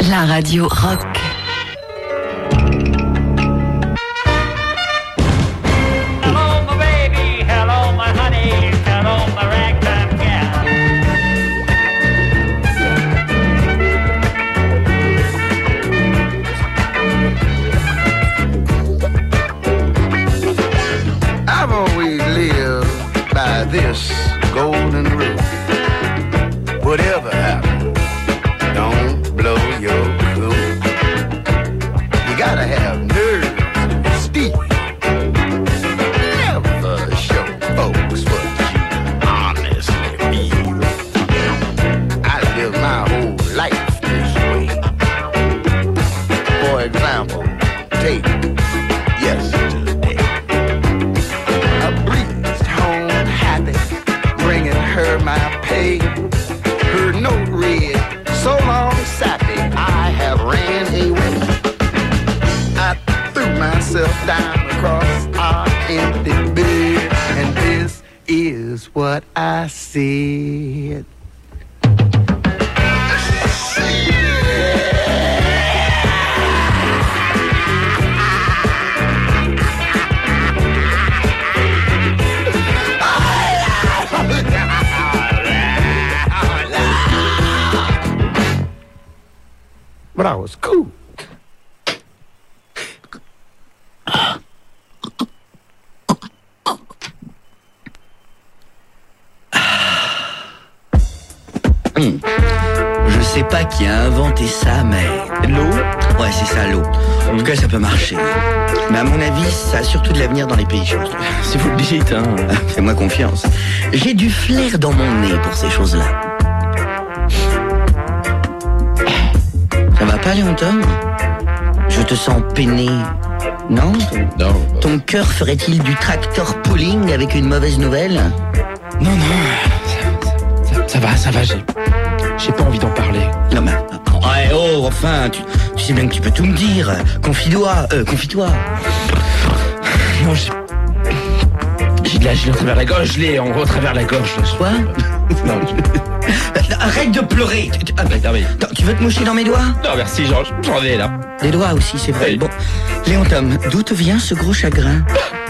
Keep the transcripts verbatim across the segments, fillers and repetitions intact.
La radio rock. Hello, my baby. Hello, my honey. Hello, my ragtime gal. I've always lived by this golden rule. Whatever happens, don't blow your cool. You gotta have nerve, steel. Never show folks what you honestly feel. I live my whole life this way. For example, take yesterday. A breezed home happy, bringing her my pay. Her note read, so long sappy, I have ran away. I threw myself down across our empty bed, and this is what I said. But I was cool. Hum. Je sais pas qui a inventé ça, mais... L'eau ? Ouais, c'est ça, l'eau. En tout cas, ça peut marcher. Mais à mon avis, ça a surtout de l'avenir dans les pays chauds. Si vous le dites, hein. Fais-moi confiance. J'ai du flair dans mon nez pour ces choses-là. Ça va pas, Léon Tom ? Je te sens peiné. Non ? Non. Ton cœur ferait-il du tractor pulling avec une mauvaise nouvelle ? Non, non. Ça, ça, ça va, ça va, j'ai... J'ai pas envie d'en parler. Non, mais... Ouais, oh, enfin, tu, tu sais bien que tu peux tout me dire. Confie-toi, euh, confie-toi. Non, j'ai... J'ai de la gelée au travers la gorge, je l'ai en au travers la gorge. Là. Quoi ? Non, je... Arrête de pleurer. Tu, tu, ah, non, mais... non, tu veux te moucher dans mes doigts ? Non, merci, j'en, j'en ai, là. Les doigts aussi, c'est vrai. Oui. Bon, Léon Tom, d'où te vient ce gros chagrin ?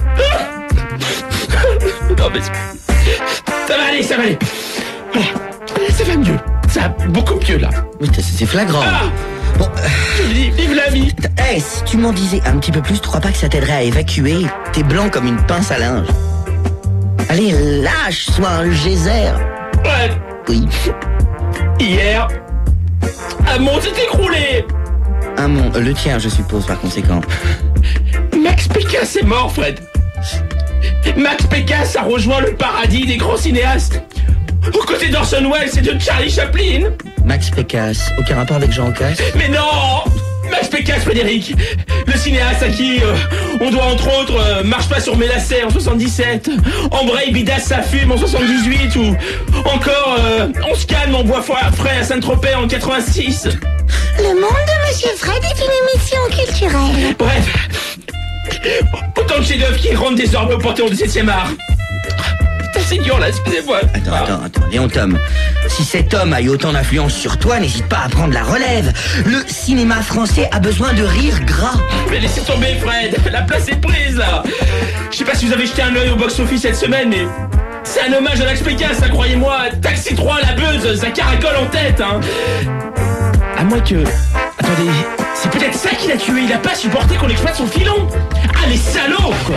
Non, mais... Ça va aller, ça va aller. Voilà. Ça va mieux. Ça va beaucoup mieux, là. Oui, c'est c'est flagrant. Ah Bon, euh, je dis, vive la vie. hey, si tu m'en disais un petit peu plus, tu crois pas que ça t'aiderait à évacuer ? T'es blanc comme une pince à linge. Allez, lâche, sois un geyser. Ouais. Oui, Hier, un monde s'est écroulé. un monde, le tien, je suppose, par conséquent. Max Pécasse est mort, Fred. Max Pécasse a rejoint le paradis des grands cinéastes. Aux côtés d'Orson Welles et de Charlie Chaplin. Max Pécasse, aucun rapport avec Jean Casse ? Mais non, Max Pécasse, Frédéric. Le cinéaste à qui euh, on doit entre autres euh, Marche pas sur mes lacets en soixante-dix-sept, Embraye Bidasse ça fume en soixante-dix-huit, ou encore euh, On se calme en bois frais à Saint-Tropez en quatre-vingt-six. Le monde de Monsieur Fred est une émission culturelle. Bref, autant de chefs-d'œuvre qui rentrent désormais au panthéon du septième art. Putain, c'est dur là, excusez-moi. Attends, attends, attends, Léon Tom, si cet homme a eu autant d'influence sur toi, n'hésite pas à prendre la relève. Le cinéma français a besoin de rire gras. Mais laissez tomber, Fred, la place est prise là. Je sais pas si vous avez jeté un œil au box-office cette semaine, mais c'est un hommage à Max Pécasse, hein, croyez-moi. Taxi trois, la buzz, ça caracole en tête, hein. À moins que... Attendez, c'est peut-être ça qui l'a tué, il a pas supporté qu'on exploite son filon. Ah, les salauds, quoi.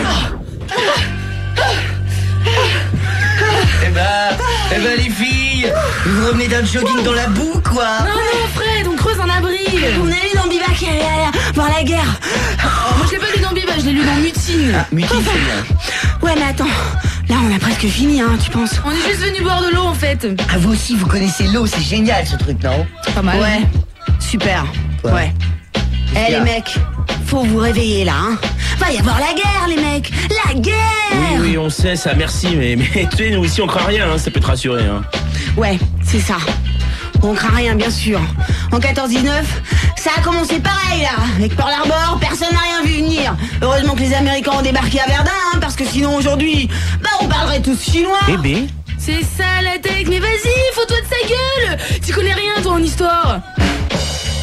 Eh ben, eh ben les filles, vous revenez d'un jogging dans la boue, quoi. Non, non, Fred, on creuse un abri. On a lu dans Bivac qui allait voir la guerre. Oh, moi, je l'ai pas lu dans Biba, je l'ai lu dans Mutine. Ah, Mutine, c'est bien. Ouais, mais attends. Là, on a presque fini, hein, tu penses ? On est juste venu boire de l'eau, en fait. Ah, vous aussi, vous connaissez l'eau, c'est génial, ce truc, non ? Pas mal. Ouais, super. Quoi ? Ouais. Eh, qu'il y les a mecs, faut vous réveiller, là, hein. Va y avoir la guerre, les mecs. La guerre. Oui, oui, on sait ça, merci, mais, mais tu sais, nous ici on craint rien, hein, ça peut te rassurer. Hein. Ouais, c'est ça. On craint rien, bien sûr. En quatorze dix-neuf, ça a commencé pareil, là. Avec Pearl Harbor, personne n'a rien vu venir. Heureusement que les Américains ont débarqué à Verdun, hein, parce que sinon aujourd'hui, bah on parlerait tous chinois. Eh ben, C'est ça la tech, mais vas-y, fous-toi de sa gueule. Tu connais rien, toi, en histoire.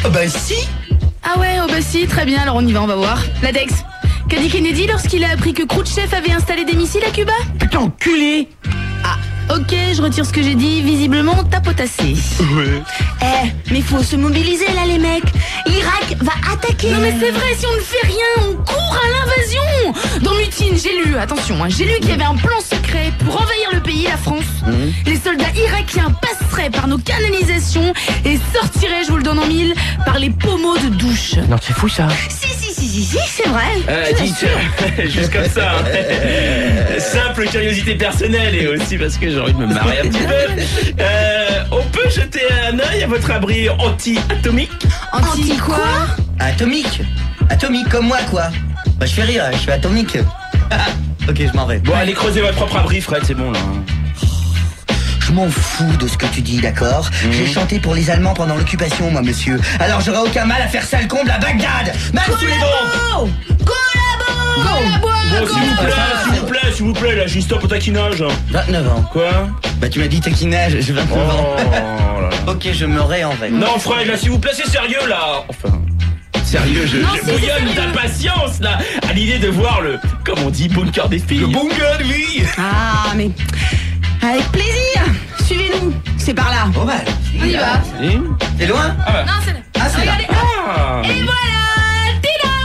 Oh bah si. Ah ouais, oh bah si, très bien, alors on y va, on va voir. Ladex, qu'a dit Kennedy lorsqu'il a appris que Khrouchtchev avait installé des missiles à Cuba? Putain, enculé. Ah, ok, je retire ce que j'ai dit, visiblement t'as potassé. Ouais. Eh, mais faut se mobiliser là les mecs. L'Irak va attaquer. Non mais c'est vrai, si on ne fait rien, on court à l'invasion. Dans Mutine, j'ai lu, attention, hein, j'ai lu qu'il y avait un plan secret pour envahir le pays, la France. Mmh. Les soldats irakiens passeraient par nos canalisations et sortiraient, je vous le donne en mille, par les pommeaux de douche. Non, c'est fou ça. Si, si, si, si, si, c'est vrai. Euh, Je dites, l'assure. juste comme ça. Hein. Simple curiosité personnelle et aussi parce que j'ai envie de me marrer un petit peu. Euh, on peut jeter un œil à votre abri anti-atomique? Anti quoi? Atomique. Atomique comme moi quoi. Bah je fais rire, je suis atomique. Ok, je m'en vais. Bon, allez creuser votre propre abri, Fred, c'est bon là. Je m'en fous de ce que tu dis, d'accord? Mmh. J'ai chanté pour les Allemands pendant l'occupation, moi, monsieur. Alors j'aurais aucun mal à faire sale comble à Bagdad, même sous les bombes. Collabo. Collabo. Bon, s'il vous plaît, s'il vous plaît, s'il vous plaît, là, juste stop au taquinage. vingt-neuf ans. Quoi? Bah tu m'as dit taquinage, j'ai vingt-neuf ans. Oh là là. Ok, je me réenvais. Non, Fred, là, s'il vous plaît, c'est sérieux, là. Enfin, sérieux, je, Non, je c'est bouillonne sérieux. d'impatience, là, à l'idée de voir le, comme on dit, bunker des filles. Le bunker de vie. Ah, mais avec plaisir. Suivez-nous. C'est par là. Bon bah, On y va. c'est loin? Non, c'est là. Ah, c'est là. Regardez. Ah. Et voilà.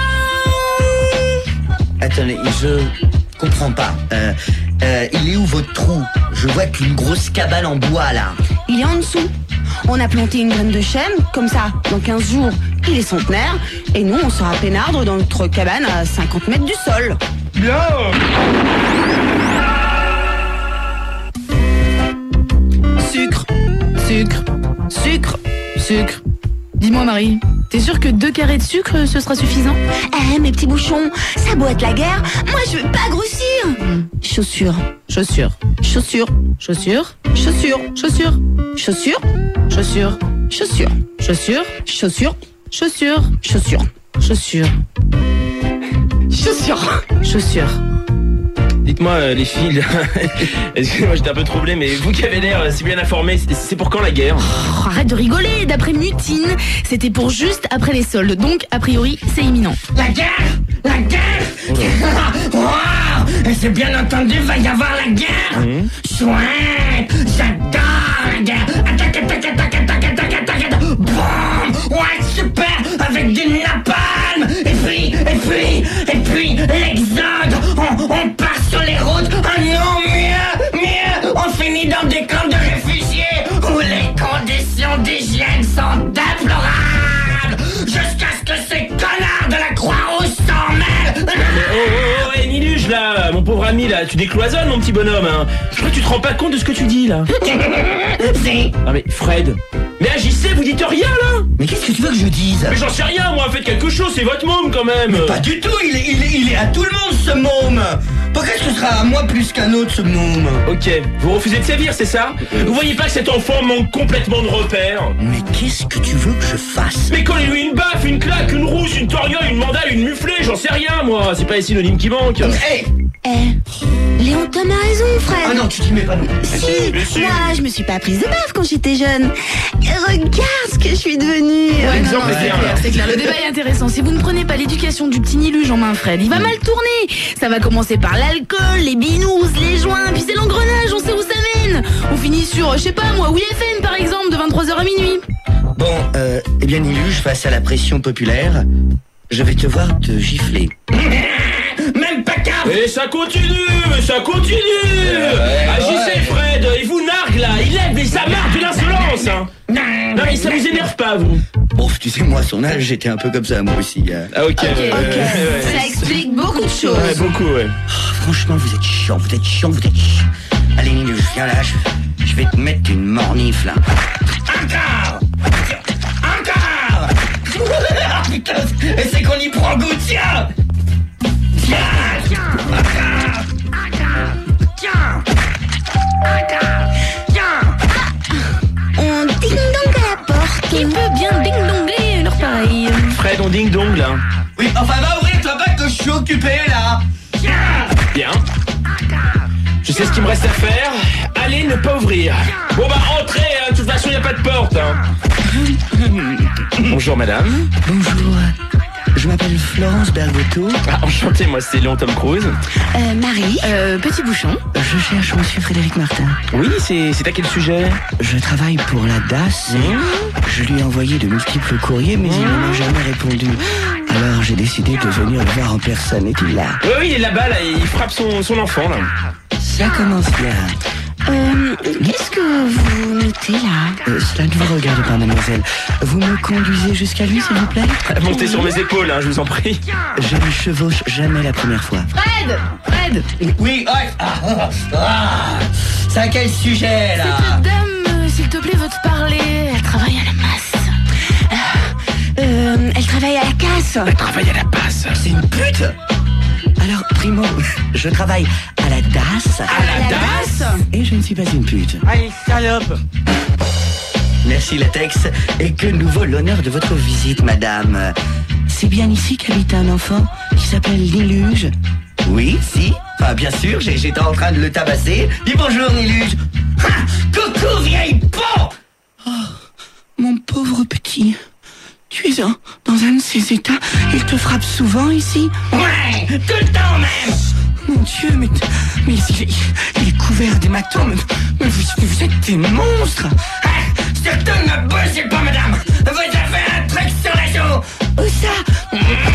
Tadam. Attendez, je comprends pas. Euh, euh, il est où votre trou? Je vois qu'une grosse cabane en bois là. Il est en dessous. On a planté une graine de chêne, comme ça, dans quinze jours, il est centenaire, et nous, on sera peinards dans notre cabane à cinquante mètres du sol. Bien. Sucre, sucre, sucre, sucre. Dis-moi Marie, t'es sûre que deux carrés de sucre ce sera suffisant? Eh, mes petits bouchons, ça doit être la guerre, moi je veux pas grossir. Chaussures, Chaussures, chaussures, chaussures, chaussures, chaussures, chaussures, chaussures, chaussures, chaussures, chaussures, chaussures, chaussures, chaussures, chaussures. chaussures. Dites-moi, euh, les filles, là, excusez-moi, j'étais un peu troublé, mais vous qui avez l'air euh, si bien informé, c'est- c'est pour quand la guerre? Oh, arrête de rigoler, d'après Mutine, c'était pour juste après les soldes, donc a priori c'est imminent. La guerre! La guerre! Wow! C'est bien entendu, va y avoir la guerre! Chouette! J'adore la guerre! Attaque, attaque, attaque, attaque, attaque, attaque, attaque! Boum! Ouais, super! Avec du napalm! Et puis, et puis, et puis, l'exode! On, on part sur les routes! Ah non, mieux! Mieux! On finit dans des camps de réfugiés! Où les conditions d'hygiène sont déplorables! Jusqu'à ce que ces connards de la Croix-Rouge s'en mêlent! Mais oh, oh, oh, hey, Niluge, là, mon pauvre ami, là, tu décloisonnes, mon petit bonhomme, hein. Je crois que tu te rends pas compte de ce que tu dis, là. Si. Ah mais, Fred, mais agissez, vous dites rien, là. Mais qu'est-ce que tu veux que je dise? Mais j'en sais rien, moi, faites quelque chose, c'est votre môme, quand même. Pas du tout, il est, il, est, il est à tout le monde ce môme. Pourquoi est-ce que ce sera à moi plus qu'un autre ce môme? Ok, vous refusez de sévir, c'est ça? Vous voyez pas que cet enfant manque complètement de repères? Mais qu'est-ce que tu veux que je fasse? Mais collez-lui une baffe, une claque, une rousse, une toriole, une mandale, une muflée, j'en sais rien, moi. C'est pas les synonymes qui manquent. Hé! Eh, Léon Tom a raison, Fred. Ah non, tu t'y mets pas non. Si, mais si. moi je me suis pas prise de baffe quand j'étais jeune. Regarde ce que je suis devenue. Ouais, non, Exemple, non, c'est bien, clair, là. c'est clair. Le débat est intéressant. Si vous ne prenez pas l'éducation du petit Niluge en main, Fred, il va mal tourner. Ça va commencer par l'alcool, les binous, les joints, puis c'est l'engrenage, on sait où ça mène. On finit sur, je sais pas moi, W F M par exemple, de vingt-trois heures à minuit. Bon, euh, eh bien Niluge, face à la pression populaire, je vais te voir te gifler. Même pas cap! Et ça continue, mais ça continue. Agissez, Fred, il vous nargue, là. Il lève et ça marque de l'insolence, hein. Non, mais ça vous énerve pas, vous? Bon, tu sais, moi, à son âge, j'étais un peu comme ça, moi aussi. hein. Ah, ok. Ok, ouais, ok. ouais, ouais. Ça explique beaucoup de choses. Ouais, beaucoup, ouais. Oh, franchement, vous êtes chiant, vous êtes chiant, vous êtes chiant. Allez, Niluge, viens là, je, je vais te mettre une mornifle, là. Encore! Encore! Ah, putain, et c'est qu'on y prend goût, tiens! Tiens! Encore! Encore! Tiens! Encore! Tiens! On ding-dong à la porte. Qui peut bien ding-dongler une heure pareille? Fred, on ding-dong, là. Oui, enfin, va ouvrir ta bague que je suis occupé, là. Tiens! Bien. Je sais ce qu'il me reste à faire. Allez, ne pas ouvrir. Bon bah entrez, hein. De toute façon il n'y a pas de porte. Hein. Bonjour madame. Bonjour. Je m'appelle Florence Bergotto. Ah, enchanté, moi c'est Léon Tom Cruise. Euh, Marie. Euh, petit bouchon. Je cherche monsieur Frédéric Martin. Oui, c'est c'est à quel sujet? Je travaille pour la D A S. Mmh. Je lui ai envoyé de multiples courriers, mais il ne m'a jamais répondu. Alors j'ai décidé de venir le voir en personne. Est-il là? Oui, oui, il est là-bas, là, il frappe son, son enfant là. Ça commence bien. Euh, qu'est-ce que vous notez là? Euh, cela ne vous regarde pas, mademoiselle. Vous me conduisez jusqu'à lui, s'il vous plaît? Montez sur mes épaules, hein, je vous en prie. Je ne chevauche jamais la première fois. Fred Fred Oui, ah, ah, ah, c'est à quel sujet là? Cette dame, euh, s'il te plaît, veut te parler. Elle travaille à la masse. Euh, elle travaille à la casse. Elle travaille à la passe. C'est une pute? Alors, primo, je travaille à la D A S. À la D A S? Et je ne suis pas une pute. Allez, salope. Merci, Latex. Et que nous vaut l'honneur de votre visite, madame. C'est bien ici qu'habite un enfant qui s'appelle Niluge? Oui, si. Ah, bien sûr, j'ai- j'étais en train de le tabasser. Dis bonjour, Niluge. Ha, coucou, vieille peau. Oh, mon pauvre petit. Tu es en- dans un de ces états. Il te frappe souvent ici? Ouais, tout le temps même. Mon Dieu, mais, mais il, est, il est couvert d'hématomes. Mais vous, vous êtes des monstres. Ah, surtout ne bougez pas, madame. Vous avez un truc sur la joue. Où ça?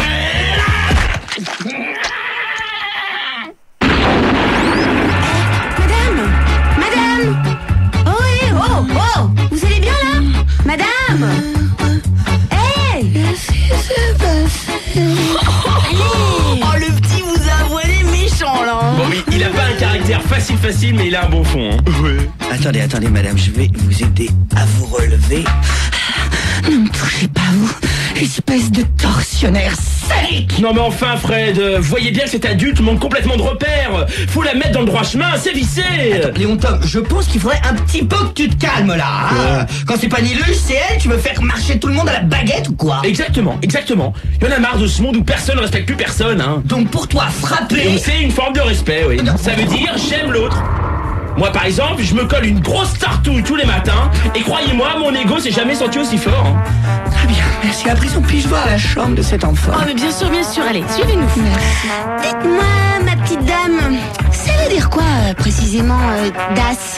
Madame Madame Oh, oui, oh, oh vous allez bien là? Madame Hey Qu'est-ce qui s'est passé? Oh, le petit vous a voilé méchant là. Bon, oui, il a pas un caractère facile facile, mais il a un bon fond. Hein. Attendez, attendez, madame, je vais vous aider à vous relever. Ne me touchez pas, vous, espèce de tortionnaire sadique. Non mais enfin Fred, euh, voyez bien que cet adulte manque complètement de repères. Faut la mettre dans le droit chemin, c'est vissé. Léon Tom, je pense qu'il faudrait un petit peu que tu te calmes là. Hein. Quand c'est pas Niluge, c'est elle, tu veux faire marcher tout le monde à la baguette ou quoi? Exactement, exactement. Il y en a marre de ce monde où personne ne respecte plus personne. Hein. Donc pour toi, Et frapper... c'est une forme de respect, oui. Ça veut dire j'aime l'autre. Moi par exemple, je me colle une grosse tartouille tous les matins et croyez-moi, mon ego s'est jamais senti aussi fort. Hein. Très bien, merci. À présent, puis-je voir la chambre de cet enfant? Oh, mais bien sûr, bien sûr. Allez, suivez-nous. Dites-moi, ma petite dame, ça veut dire quoi euh, précisément euh, D A S?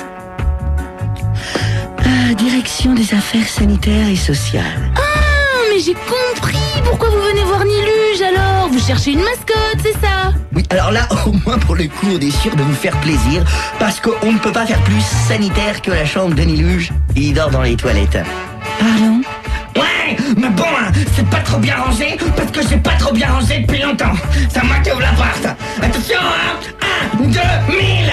Euh, direction des affaires sanitaires et sociales. Ah, mais j'ai compris. Pourquoi vous venez voir Niluge alors? Vous cherchez une mascotte, c'est ça? Oui, alors là, au moins pour le coup, on est sûr de vous faire plaisir, parce qu'on ne peut pas faire plus sanitaire que la chambre de Niluge. Il dort dans les toilettes. Pardon? Ouais, mais bon, hein, c'est pas trop bien rangé parce que j'ai pas trop bien rangé depuis longtemps. C'est à moi qui ouvre la porte. Attention, hein. Un, deux, mille.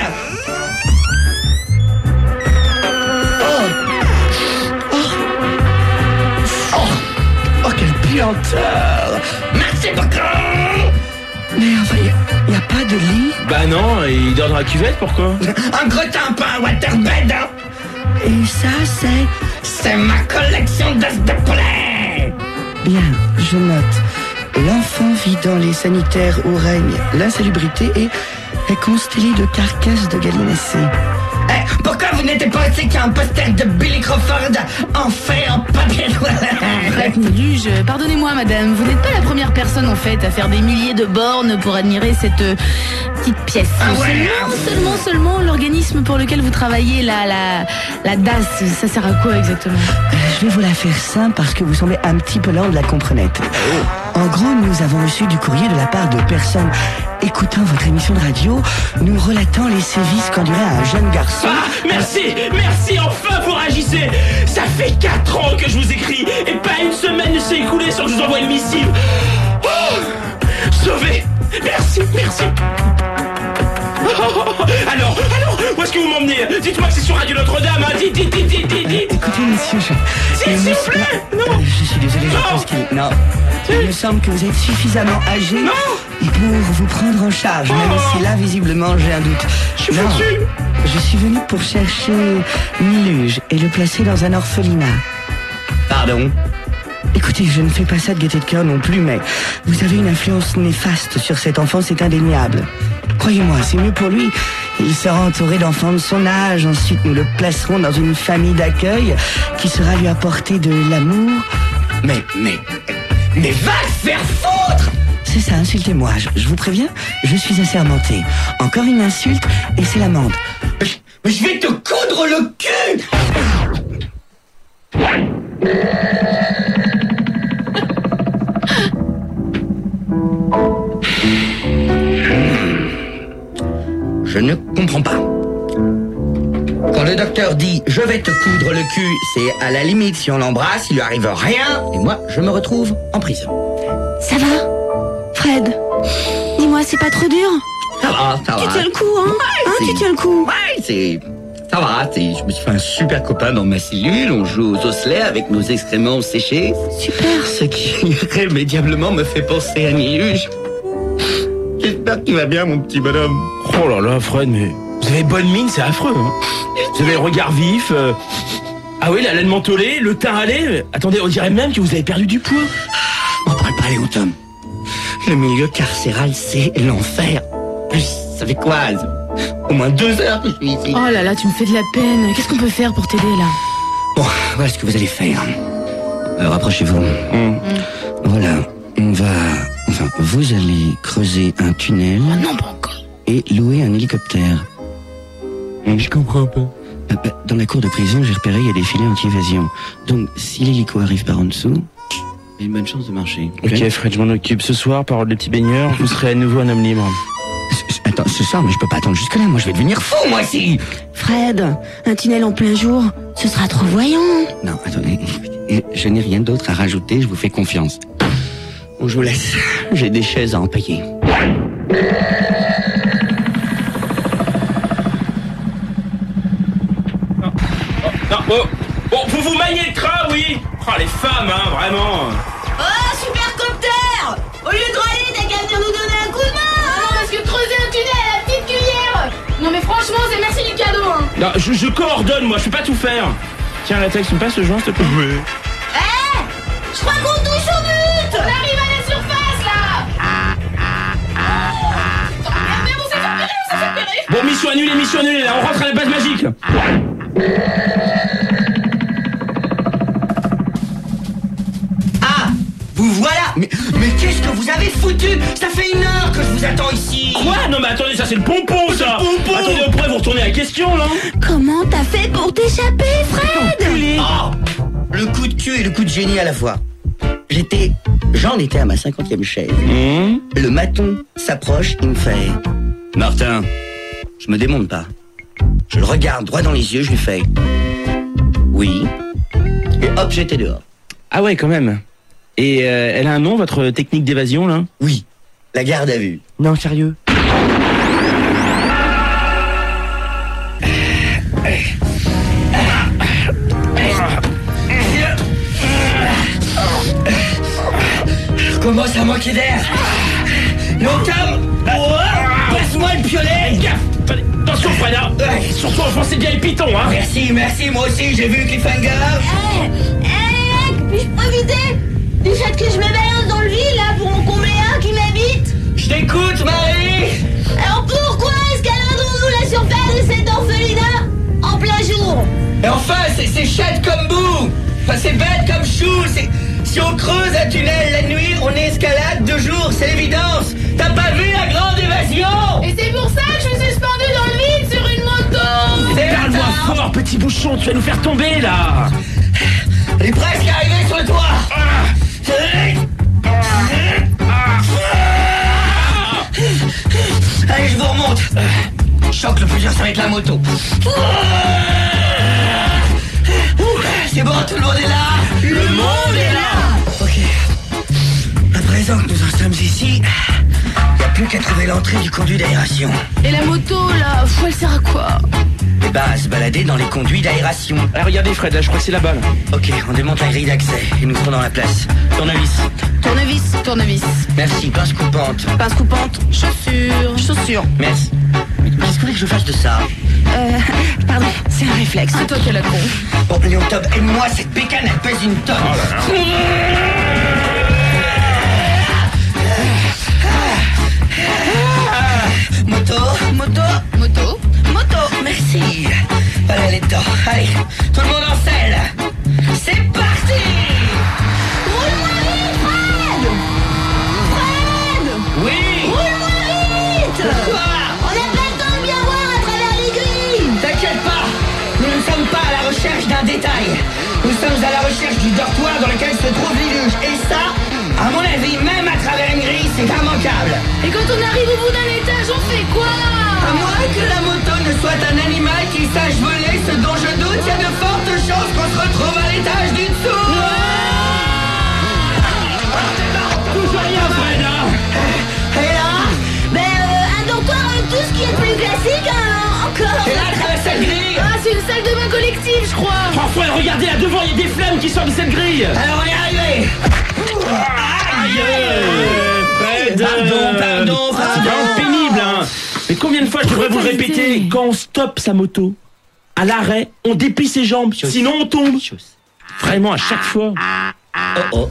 Oh, quelle puanteur! Merci beaucoup. Mais enfin, il n'y a, a pas de lit? Bah non, il dort dans la cuvette, pourquoi? Un gros temps, pas un waterbed, hein. Et ça, c'est... C'est ma collection d'os de poulet. Bien, je note. L'enfant vit dans les sanitaires où règne l'insalubrité et est constellé de carcasses de gallinacées. Eh, pourquoi vous n'êtes pas aussi qu'un poster de Billy Crawford en fait en papier toilette? Fred Niluge, pardonnez-moi madame, vous n'êtes pas la première personne en fait à faire des milliers de bornes pour admirer cette euh, petite pièce. Ah ouais, seulement, ah. seulement, seulement l'organisme pour lequel vous travaillez, la, la, la D A S, ça sert à quoi exactement? Je vais vous la faire simple parce que vous semblez un petit peu lent de la comprenette. En gros, nous avons reçu du courrier de la part de personnes écoutant votre émission de radio, nous relatant les sévices qu'endurait un jeune garçon. Ah, merci, merci, enfin vous réagissez. Ça fait quatre ans que je vous écris et pas une semaine ne s'est écoulée sans que je vous envoie une missive. Oh, sauvé, merci, merci. Oh, alors, alors, où est-ce que vous m'emmenez? Dites-moi que c'est sur Radio Notre-Dame, hein. Dites, dites, dites, dites, dites, dites. Écoutez, monsieur, je... S'il il vous me- plaît, non, non. euh, Je suis désolé, je Non. pense qu'il... Non. Il me semble que vous êtes suffisamment âgé Non. pour vous prendre en charge, même Oh. si là, visiblement, j'ai un doute. Je suis Non, foutu. je suis venu pour chercher Niluge et le placer dans un orphelinat. Pardon. Écoutez, je ne fais pas ça de gaieté de cœur non plus, mais vous avez une influence néfaste sur cet enfant, c'est indéniable. Croyez-moi, c'est mieux pour lui. Il sera entouré d'enfants de son âge. Ensuite, nous le placerons dans une famille d'accueil qui saura lui apporter de l'amour. Mais, mais, mais va te faire foutre! C'est ça, insultez-moi. Je, je vous préviens, je suis assermenté. Encore une insulte et c'est l'amende. Je, je vais te coudre le cul! Je ne comprends pas. Quand le docteur dit « je vais te coudre le cul », c'est à la limite si on l'embrasse, il lui arrive rien, et moi, je me retrouve en prison. Ça va, Fred? Dis-moi, c'est pas trop dur? Ça va, ça Tu va. tiens le coup, hein? Ouais, Hein, c'est- tu tiens le coup? Ouais, c'est... Ça va, c'est... je me suis fait un super copain dans ma cellule, on joue aux osselets avec nos excréments séchés. Super. Ce qui irrémédiablement me fait penser à Niluge. J'espère que tu vas bien, mon petit bonhomme. Oh là là, Fred, mais vous avez bonne mine, c'est affreux. Hein. Vous avez le regard vif. euh, Ah oui, la laine mentholée, le teint râlé. Attendez, on dirait même que vous avez perdu du poids. M'en parle pas, Léon Tom. Le milieu carcéral, c'est l'enfer. Plus, ça fait quoi? Au moins deux heures que je suis ici. Oh là là, tu me fais de la peine. Qu'est-ce qu'on peut faire pour t'aider là? Bon, voilà ce que vous allez faire. Euh, rapprochez-vous. Voilà, on va... Enfin, vous allez creuser un tunnel Non, pas encore. et louer un hélicoptère. Je comprends pas. Dans la cour de prison, j'ai repéré, il y a des filets anti-évasion. Donc, si l'hélico arrive par en dessous, il y a une bonne chance de marcher. Ok, Fred, je m'en occupe. Ce soir, parole des petits baigneurs, vous serez à nouveau un homme libre. C- Attends, ce soir, mais je peux pas attendre jusque-là. Moi, je vais devenir fou, moi, si. Fred, un tunnel en plein jour, ce sera trop voyant. Non, attendez. Je n'ai rien d'autre à rajouter, je vous fais confiance. Bon, je vous laisse. J'ai des chaises à empailler. Non, oh, bon, vous vous maniez le train, oui. Oh, les femmes, hein, vraiment. Oh, supercopter! Au lieu de râler, t'as qu'à venir nous donner un coup de main! Non, parce que creuser un tunnel à la petite cuillère. Non mais franchement, c'est merci du cadeau. Hein. Non, je, je coordonne, moi, je peux pas tout faire. Tiens, la texte, tu me passes le joint, s'il te plaît? Oui. Eh! Je crois qu'on touche au but! On arrive à la surface là. Oh, mais on s'est fait repérer, on s'est fait repérer. Bon, mission annulée, mission annulée, là, on rentre à la base magique. Ah! Vous voilà! Mais, mais qu'est-ce que vous avez foutu? Ça fait une heure que je vous attends ici! Quoi? Non, mais attendez, ça, c'est le pompon, ça. pompon. Attendez, on pourrait vous retourner la question, là. Comment t'as fait pour t'échapper, Fred? Oh, le coup de cul et le coup de génie à la fois. J'étais... J'en étais à ma cinquantième chaise. Mmh. Le maton s'approche, il me fait... Martin, je me démonte pas. Je le regarde droit dans les yeux, je lui fais... Oui. Et hop, j'étais dehors. Ah ouais, quand même. Et euh, elle a un nom, votre technique d'évasion, là? Oui, la garde à vue. Non, sérieux. Je commence à manquer d'air! Longtemps! Passe-moi le piolet! Gaffe! Attendez, attention, Fred, hein. Surtout enfoncer bien les pitons, hein. Merci, merci, moi aussi j'ai vu Cliffhanger! Eh! Eh! Puis-je profiter du fait que je me balance dans le vide, là, pour en combler un qui m'habite? Je t'écoute, Marie! Alors pourquoi escaladons-nous la surface de cet orphelinat en plein jour? Et enfin, c'est c'est chouette comme bout! Enfin, c'est bête comme chou! c'est- Si on creuse un tunnel la nuit, on escalade de jour, c'est l'évidence! T'as pas vu la grande évasion? Et c'est pour ça que je suis suspendu dans le vide sur une moto. C'est Parle-moi attends. fort, petit bouchon, tu vas nous faire tomber, là. Elle est presque arrivée sur le toit! Allez, je vous remonte! Choc, le plus dur, ça va être la moto. C'est bon, tout le monde est là! Le monde est là! Ok. À présent que nous en sommes ici, il n'y a plus qu'à trouver l'entrée du conduit d'aération. Et la moto là, pff, elle sert à quoi? Et bah, à se balader dans les conduits d'aération. Ah, regardez, Fred, là, je crois que c'est là-bas, là. Ok, on démonte la grille d'accès et nous serons dans la place. Tournevis. Tournevis, tournevis. Merci, pince coupante. Pince coupante, chaussures, chaussures. Merci. Qu'est-ce que vous voulez que je fasse de ça? Euh, pardon, c'est un réflexe. C'est toi qui as la con. Bon, Léon Top, aide-moi, cette bécane, elle pèse une tonne. Moto, soit un animal qui sache voler, ce dont je doute, il y a de fortes chances qu'on se retrouve à l'étage du dessous. Toujours rien, Fred, hein. Et là, ben euh, un dortoir avec tout ce qui est plus classique, hein, encore. Et là, traverse cette grille. Ah, c'est une salle de bain collective, je crois. Oh, Fred, regardez là devant, il y a des flammes qui sortent de cette grille. Alors on est arrivé. Aïe, Fred. Pardon, pardon, C'est pardon. vraiment pénible, hein. Mais combien de fois je devrais vous le répéter? Quand on stoppe sa moto, à l'arrêt, on déplie ses jambes, sinon on tombe. Vraiment, à chaque fois. Oh oh.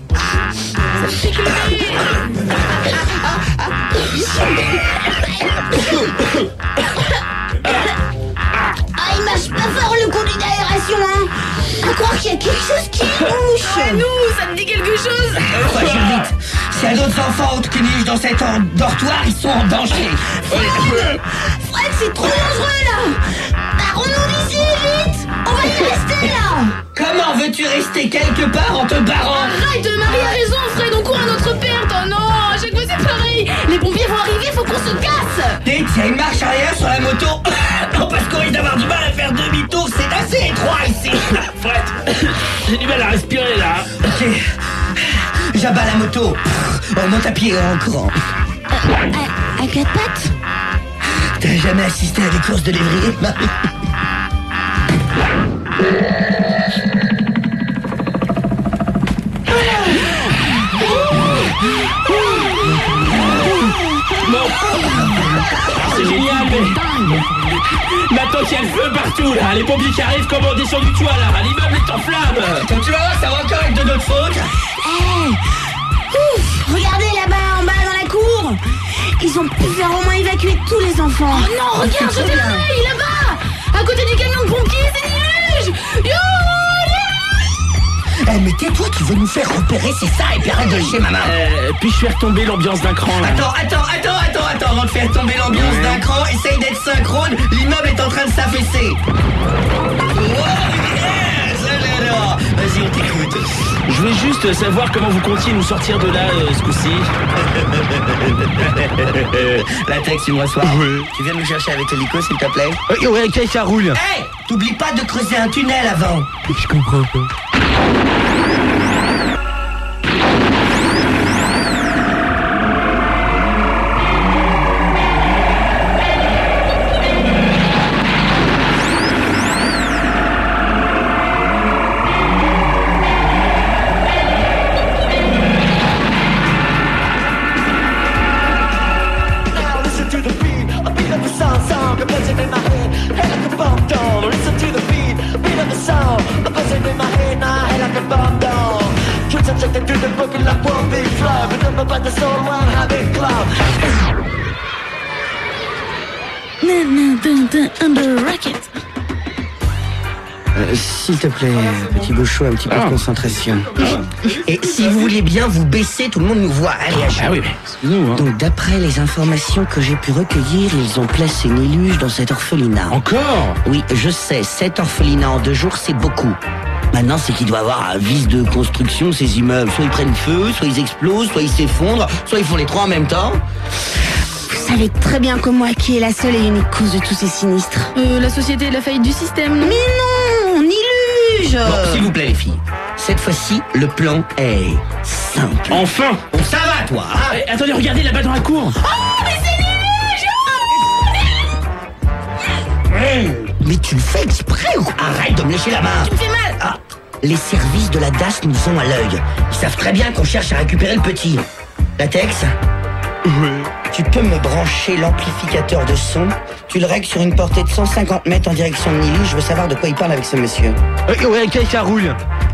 Ah, il marche pas fort le conduit d'aération, hein. À croire qu'il y a quelque chose qui bouge. Ouais, nous, ça te dit quelque chose? Faut agir vite. S'il y a d'autres enfants autres qui nichent dans cet or- dortoir, ils sont en danger. Fred, Fred, c'est trop dangereux là. Barrons-nous d'ici, vite. On va y rester là. Comment veux-tu rester quelque part en te barrant? Arrête, Marie a raison, Fred, on court à notre perte. Oh non, à chaque fois c'est pareil. Les pompiers vont arriver, faut qu'on se casse. Dites, il y a une marche arrière sur la moto. Non, parce qu'on risque d'avoir du mal à faire demi-tour, c'est assez étroit ici. Fred, j'ai du mal à respirer là. Ok, j'abats la moto. On monte à pied en courant. À, à quatre pattes. T'as jamais assisté à des courses de lévrier, Marie? Non. C'est génial, mais... Maintenant qu'il y a le feu partout, là. Les pompiers qui arrivent, comme on descend du toit, là. L'immeuble est en flammes. Quand tu vas voir, ça va encore être de notre faute. Hey. Ouf, regardez là-bas, en bas dans la cour. Ils ont pu faire au moins évacuer tous les enfants. Oh non, regarde, jetez un œil là-bas. À côté du camion de pompiers, c'est Niluge. Yo, Eh, mais tais-toi, tu veux nous faire repérer, c'est ça, et puis arrête de lécher ma main. Euh, puis je fais retomber l'ambiance d'un cran, là. Attends, attends, attends, attends, attends, avant de faire tomber l'ambiance Ouais. d'un cran, essaye d'être synchrone, l'immeuble est en train de s'affaisser. Wow, yes, oh là là. Vas-y, on t'écoute. Je voulais juste savoir comment vous comptiez nous sortir de là, euh, ce coup-ci. Latex, tu me reçois? Oui. Tu viens nous chercher avec l'hélico, s'il te plaît? Ouais, ouais, ok, ça roule. Hey, t'oublies pas de creuser un tunnel avant. Je comprends pas. Now listen to the beat, a beat of the sound, sound, a buzzing in my head, head like a bomb down. Listen to the beat, beat of the sound, a buzzing in my head, now head like a bomb down. Kids are checking through the book and like one big flow, remember about the soul, one habit club. Nan, nan, dun, dun, under racket. Euh, S'il te plaît, petit Gaucho, un petit peu de concentration. Et si vous voulez bien vous baisser, tout le monde nous voit. Allez, à chaud. Ah oui, mais excuse-nous, hein. Donc d'après les informations que j'ai pu recueillir, ils ont placé Niluge dans cet orphelinat. Encore? Oui, je sais, sept orphelinats en deux jours, c'est beaucoup. Maintenant, c'est qu'il doit avoir un vice de construction, ces immeubles. Soit ils prennent feu, soit ils explosent, soit ils s'effondrent, soit ils font les trois en même temps. Vous savez très bien comme moi qui est la seule et unique cause de tous ces sinistres. Euh, la société de la faillite du système, non? Mais non, Niluge. Bon, s'il vous plaît, les filles. Cette fois-ci, le plan est simple. Enfin! Bon, ça va, toi, hein? Eh, attendez, regardez là-bas dans la cour. Mais tu le fais exprès ou quoi? Arrête de me lécher la main. Tu me fais mal. Ah, les services de la D A S nous ont à l'œil. Ils savent très bien qu'on cherche à récupérer le petit. Latex? Oui. Tu peux me brancher l'amplificateur de son? Tu le règles sur une portée de cent cinquante mètres en direction de Nilu. Je veux savoir de quoi il parle avec ce monsieur. Ouais, ouais, ok, ça roule.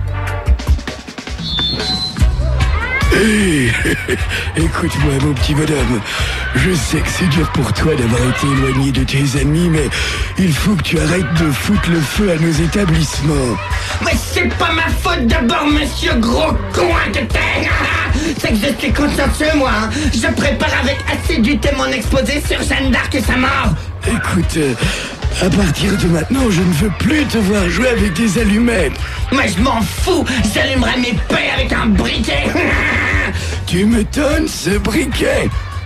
Hey, écoute-moi, mon petit bonhomme. Je sais que c'est dur pour toi d'avoir été éloigné de tes amis, mais il faut que tu arrêtes de foutre le feu à nos établissements. Mais c'est pas ma faute d'abord, monsieur gros con de terre. C'est que je suis consciencieux, moi. Hein. Je prépare avec assiduité mon exposé sur Jeanne d'Arc et sa mort. Écoute, euh, à partir de maintenant, je ne veux plus te voir jouer avec des allumettes. Mais je m'en fous. J'allumerai mes paix avec un briquet. Tu me donnes ce briquet.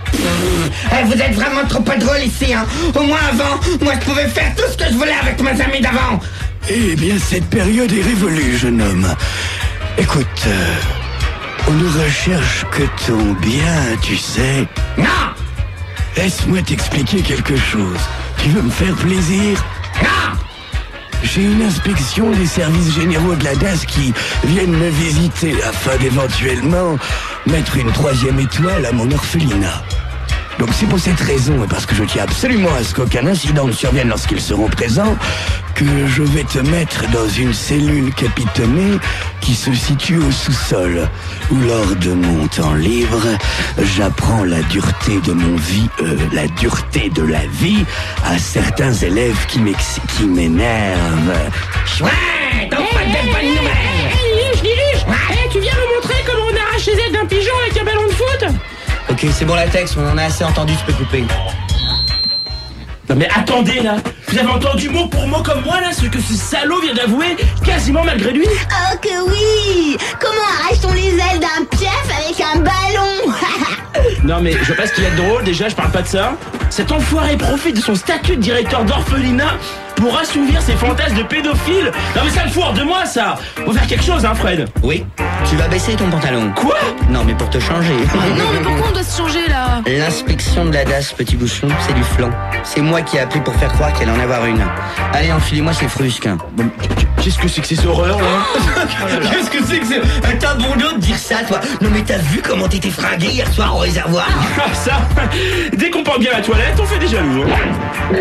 Eh, vous êtes vraiment trop pas drôle ici, hein. Au moins avant, moi je pouvais faire tout ce que je voulais avec mes amis d'avant. Eh bien, cette période est révolue, jeune homme. Écoute, euh, on ne recherche que ton bien, tu sais. Non. Laisse-moi t'expliquer quelque chose. Tu veux me faire plaisir? Non. J'ai une inspection des services généraux de la D A S qui viennent me visiter afin d'éventuellement mettre une troisième étoile à mon orphelinat. Donc c'est pour cette raison, et parce que je tiens absolument à ce qu'aucun incident ne survienne lorsqu'ils seront présents, que je vais te mettre dans une cellule capitonnée qui se situe au sous-sol, où lors de mon temps libre, j'apprends la dureté de mon vie, euh, la dureté de la vie à certains élèves qui m'ex- qui m'énervent. Chouette, enfin des bonnes nouvelles. Hé, Liluge, Liluge, hey, tu viens me montrer comment on arrache les ailes d'un pigeon avec un ballon de foot? Ok, c'est bon latex, on en a assez entendu, tu peux couper. Non mais attendez là, vous avez entendu mot pour mot comme moi là, ce que ce salaud vient d'avouer, quasiment malgré lui? Oh que oui. Comment arrache-t-on les ailes d'un piaf avec un ballon? Non mais je vois pas ce qu'il y a de drôle, déjà je parle pas de ça. Cet enfoiré profite de son statut de directeur d'orphelinat pour assouvir ses fantasmes de pédophile. Non mais ça me fout hors de moi ça. Faut faire quelque chose hein Fred. Oui, tu vas baisser ton pantalon. Quoi? Non mais pour te changer. Non, mais pourquoi on doit se changer là? L'inspection de la D A S, petit bouchon, c'est du flan. C'est moi qui ai appelé pour faire croire qu'elle en avoir une. Allez, enfilez-moi ces frusques. Bon, qu'est-ce que c'est que ces horreurs là? Qu'est-ce que c'est que c'est? T'as bon dos de dire ça, toi? Non mais t'as vu comment t'étais fringué hier soir au réservoir? Ah ça, dès qu'on porte bien la toilette, on fait des jaloux. Hein.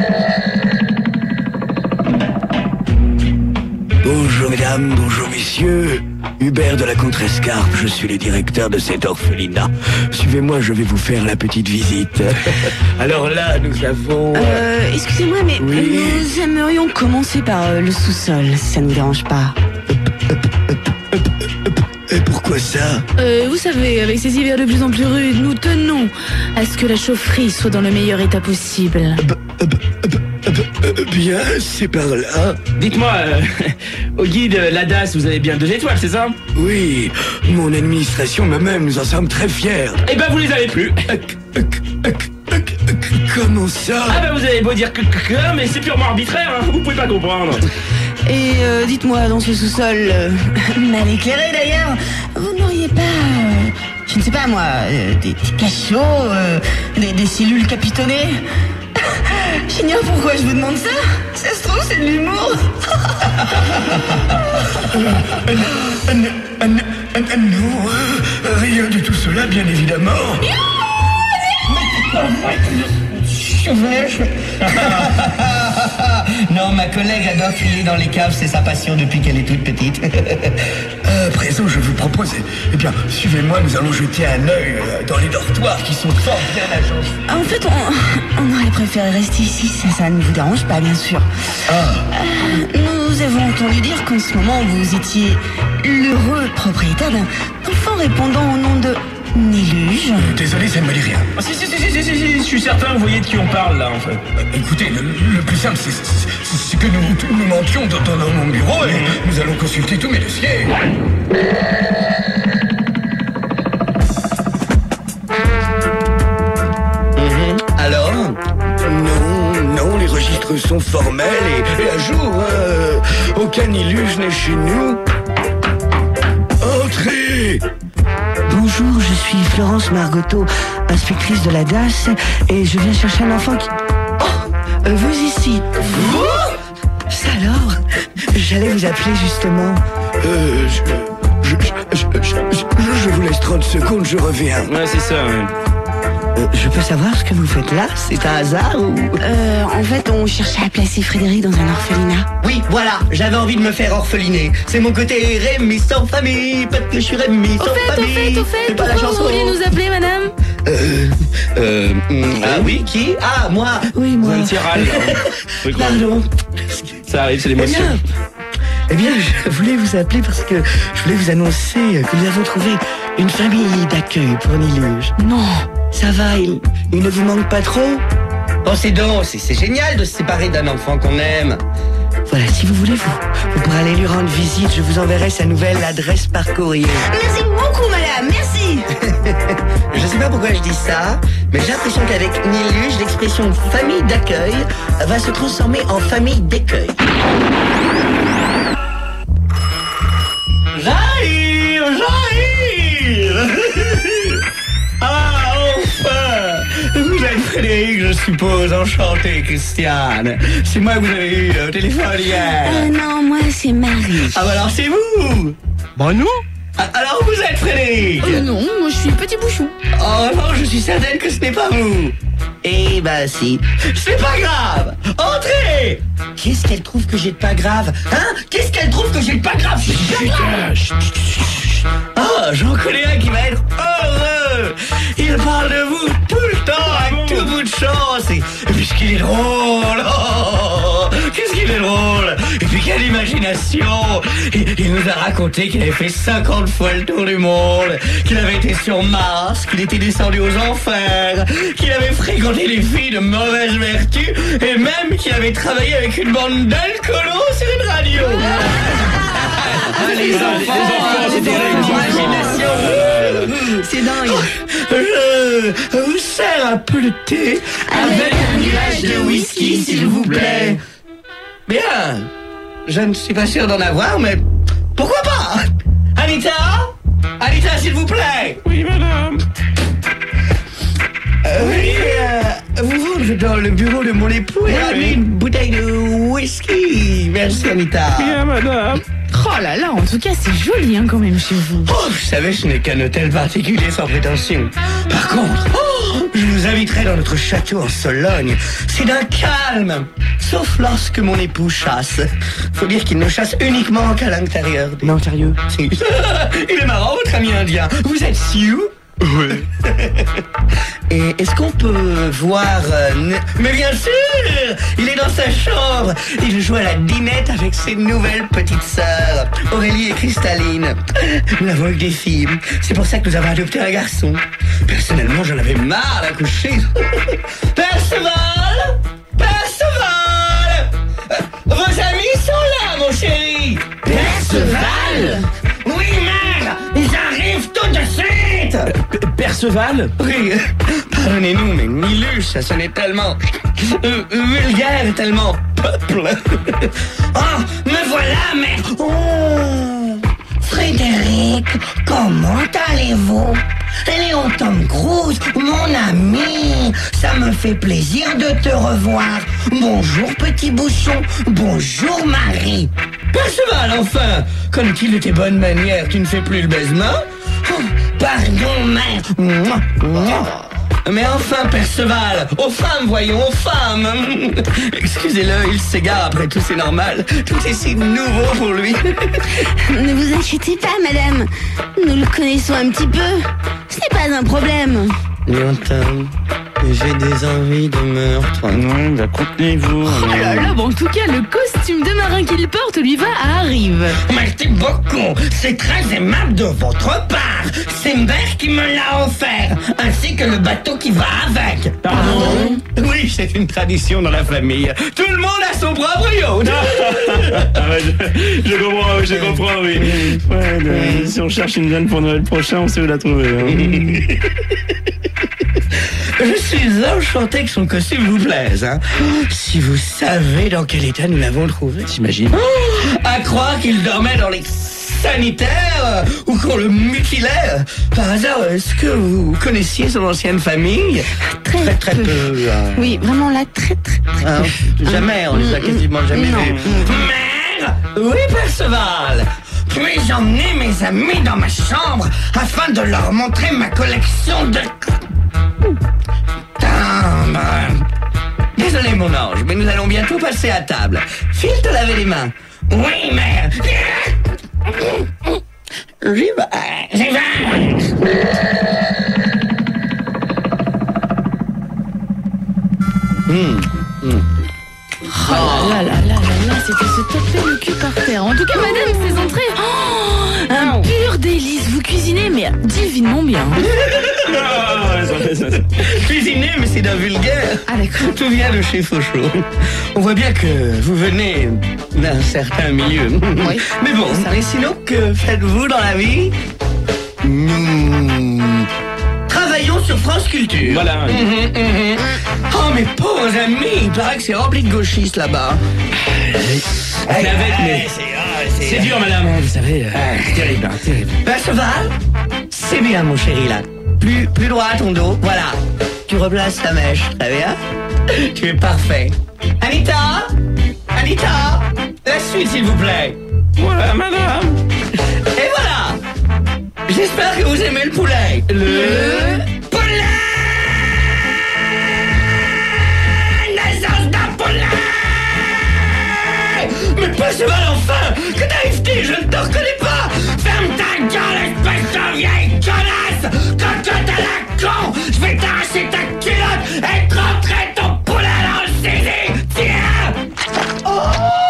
Bonjour mesdames, bonjour messieurs. Hubert de la Contrescarpe, je suis le directeur de cet orphelinat. Suivez-moi, je vais vous faire la petite visite. Alors là, nous avons... Euh, excusez-moi, mais Oui. nous aimerions commencer par euh, le sous-sol, si ça ne vous dérange pas. Et pourquoi ça? Euh, vous savez, avec ces hivers de plus en plus rudes, nous tenons à ce que la chaufferie soit dans le meilleur état possible. Euh, Bien, c'est par là. Dites-moi, euh, au guide, la D A S, vous avez bien deux étoiles, c'est ça? Oui, mon administration, moi-même, nous en sommes très fiers. Eh ben vous les avez plus. Comment ça? Ah ben vous avez beau dire que, que, que mais c'est purement arbitraire, hein. Vous pouvez pas comprendre. Et euh, dites-moi, dans ce sous-sol, euh, mal éclairé d'ailleurs, vous n'auriez pas, euh, je ne sais pas moi, euh, des, des cachots, euh, des, des cellules capitonnées? J'ignore pourquoi je vous demande ça. Ça se trouve, c'est de l'humour. Non, euh, rien de tout cela, bien évidemment. Non, ma collègue adore crier dans les caves, c'est sa passion depuis qu'elle est toute petite. À présent, je vous propose, eh bien, suivez-moi, nous allons jeter un œil euh, dans les dortoirs qui sont fort bien agencés. En fait, on, on aurait préféré rester ici, ça, ça ne vous dérange pas, bien sûr. Ah, Euh, nous avons entendu dire qu'en ce moment, vous étiez l'heureux propriétaire d'un enfant répondant au nom de Néluge. désolé, ça ne me dit rien. Ah, si, si, si, si, si, si, si, je suis certain que vous voyez de qui on parle là en fait. Euh, Écoutez, le, le plus simple, c'est- c'est c'est que nous, nous montions dans, dans, dans mon bureau et nous allons consulter tous mes dossiers. Alors? Non, non, les registres sont formels et, et à jour. euh, aucun illuge n'est chez nous. Entrez! Bonjour, je suis Florence Margoteau, inspectrice de la D A S, et je viens chercher un enfant qui... Oh, euh, vous ici. Vous? Ça alors? J'allais vous appeler justement. Euh, je, je, je, je, je- je- je vous laisse trente secondes, je reviens. Ouais, c'est ça, ouais. Euh, je peux savoir ce que vous faites là? C'est un hasard ou... Euh, en fait, on cherchait à placer Frédéric dans un orphelinat. Oui, voilà, j'avais envie de me faire orpheliner. C'est mon côté Rémi sans famille, parce que je suis Rémi Au sans fait, au famille. fait, au fait, C'est pas la pourquoi vous chanson. voulez nous appeler, madame? Euh, euh, mm, ah oui, qui? Ah, moi. Oui, moi. Un petit râle, là, hein. Oui, quoi. Pardon. Ça arrive, c'est Eh l'émotion. bien, eh bien, je voulais vous appeler parce que je voulais vous annoncer que nous avons trouvé une famille d'accueil pour Néluge. Non. Ça va, il, il ne vous manque pas trop? Oh, c'est donc, c'est c'est génial de se séparer d'un enfant qu'on aime. Voilà, si vous voulez, vous, vous pourrez aller lui rendre visite. Je vous enverrai sa nouvelle adresse par courrier. Merci beaucoup, madame. Merci. Je sais pas pourquoi je dis ça, mais j'ai l'impression qu'avec Niluge, l'expression famille d'accueil va se transformer en famille d'écueil. J'arrive, j'arrive. Ah, enfin. Vous êtes Frédéric, je suppose. Enchanté, Christiane. C'est moi que vous avez eu au téléphone hier. Euh, non, moi, c'est Marie. Ah bah alors c'est vous. Bah non. Ah, alors vous êtes Frédéric. Euh, non, moi je suis petit bouchon. En revanche, je suis certaine que ce n'est pas vous. Eh ben si. C'est pas grave. Entrez. Qu'est-ce qu'elle trouve que j'ai de pas grave? Hein? Qu'est-ce qu'elle trouve que j'ai de pas grave? Je suis pas grave. Ah, j'en connais un qui va être heureux. Il parle de vous tout le temps, avec tout bout de chance. Et, et puisqu'il est drôle. Oh, qu'est-ce qu'il est drôle. Et puis quelle imagination. Il, il nous a raconté qu'il avait fait cinquante fois le tour du monde, qu'il avait été sur Mars, qu'il était descendu aux enfers, qu'il avait fréquenté les filles de mauvaise vertu, et même qu'il avait travaillé avec une bande d'alcoolos sur une radio. Ah, les enfants, c'est l'imagination. C'est dingue. Je vous sers un peu de thé avec un nuage de whisky, s'il vous plaît. Bien. Je ne suis pas sûr d'en avoir, mais pourquoi pas? Anita? Anita, s'il vous plaît. Oui, madame. Euh, oui, euh, vous rentrez dans le bureau de mon époux et ramenez une bouteille de whisky. Merci, Anita. Bien, madame. Oh là là, en tout cas, c'est joli hein, quand même chez vous. Oh, vous savez, ce n'est qu'un hôtel particulier sans prétention. Par contre, oh, je vous inviterai dans notre château en Sologne. C'est d'un calme. Sauf lorsque mon époux chasse. Faut dire qu'il ne chasse uniquement qu'à l'intérieur. Des... Non, sérieux. Si. Il est marrant, votre ami indien. Vous êtes Sioux? Oui. Et est-ce qu'on peut voir... euh, ne- Mais bien sûr. Il est dans sa chambre. Il joue à la dinette avec ses nouvelles petites sœurs, Aurélie et Cristalline. Nous l'avons eu des filles. C'est pour ça que nous avons adopté un garçon. Personnellement, j'en avais marre d'accoucher. Perceval! Perceval! Euh, Vos amis sont là, mon chéri. Perceval? Oui, mère! J'arrive tout de suite! P- Perceval? Oui, pardonnez-nous, mais Niluche, ça sonnait tellement euh, vulgaire et tellement peuple. Oh, me voilà, mère! Oh! Frédéric, comment allez-vous? Léon Tom Cruise, mon ami, ça me fait plaisir de te revoir. Bonjour, petit bouchon. Bonjour, Marie. Perceval, enfin, connais-tu de tes bonnes manières, tu ne fais plus le baisement? Oh, pardon, mère. Mouah, mouah. Mais enfin, Perceval, aux femmes, voyons, aux femmes. Excusez-le, il s'égare, après tout, c'est normal. Tout est si nouveau pour lui. Ne vous inquiétez pas, madame. Nous le connaissons un petit peu. Ce n'est pas un problème. Léon Tom, j'ai des envies de meurtre. Non, bah contenez-vous. Oh là là, bon, en tout cas, le costume de marin qu'il porte lui va à Arrive. Merci beaucoup. C'est très aimable de votre part. C'est mère qui me l'a offert, ainsi que le bateau qui va avec. Pardon? Oui, c'est une tradition dans la famille. Tout le monde a son propre yacht. Ah ouais, je, je comprends, oui, je comprends, oui. Ouais, de- si on cherche une jeune pour Noël prochain, on sait où la trouver. Hein. Je suis enchanté que son costume vous plaise. Hein. Si vous savez dans quel état nous l'avons trouvé. T'imagines? À croire qu'il dormait dans les sanitaires ou qu'on le mutilait. Par hasard, est-ce que vous connaissiez son ancienne famille? Très, Très très peu. hein. Oui, vraiment là, très très très Hein, peu. jamais, on les a quasiment jamais Non. vus. Mère, Oui, Perceval. puis-je emmener mes amis dans ma chambre afin de leur montrer ma collection de timbres? Désolé, mon ange, mais nous allons bientôt passer à table. File te laver les mains. Oui, mère. J'y vais. J'y vais. Oh là là là là là, c'était se taper le cul par terre. En tout cas, madame, ces entrées, oh, un pur délice. Vous cuisinez, mais divinement bien. Ah, ça, ça, ça. Cuisiner, mais c'est d'un vulgaire. Ah d'accord. Tout vient de chez Fauchot. On voit bien que vous venez d'un certain milieu. Oui. Mais bon, et sinon, que faites-vous dans la vie? Nous travaillons culture. Voilà. Mhm, mhm. Oh, mes pauvres amis, il paraît que c'est rempli de gauchistes là-bas. La navette, mais c'est, ah, c'est, c'est dur, madame, hein, vous savez. euh, Ah. Terrible, hein, terrible. Perceval, c'est bien, mon chéri, là. Plus, plus droit à ton dos, voilà. Tu replaces ta mèche, très bien. Tu es parfait. Anita Anita La suite, s'il vous plaît. Voilà, madame. Et voilà. J'espère que vous aimez le poulet. Le, poulet. Naissance d'un poulet. Mais Perceval, enfin, que t'arrive-t-il? Je ne te reconnais pas. Ferme ta gueule, espèce de vieille connasse. Cocotte à la con. Je vais t'arracher ta culotte et te rentrer ton poulet dans le zizi. Tiens. Oh.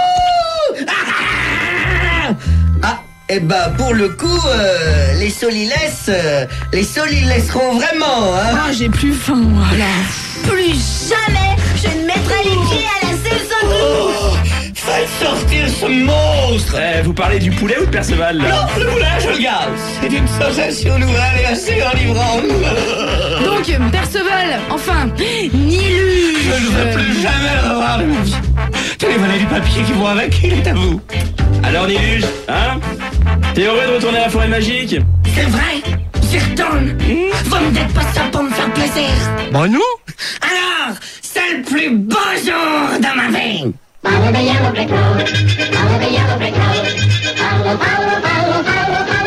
Ah, ah, et bah pour le coup, euh, les solilès, euh, les solilaisseront vraiment, hein. Ah, j'ai plus faim, moi, là. Plus jamais je ne mettrai les pieds à la saison. Oh, faites sortir ce monstre. Eh, vous parlez du poulet ou de Perceval, là? Non, le poulet, je le garde. C'est une sensation nouvelle et assez enivrante. Donc, euh, Perceval, enfin, Niluge. Je ne veux plus jamais le revoir de ma vie. Tenez, voilà du papier qui va avec, il est à vous. Alors, Niluge, hein? T'es heureux de retourner à la forêt magique? C'est vrai, j'y retourne. Vous me dites pas ça pour me faire plaisir. Bah non. Alors, c'est le plus beau jour de ma vie. Follow the yellow brick road. Follow the yellow brick road. Follow, follow, follow, follow, follow.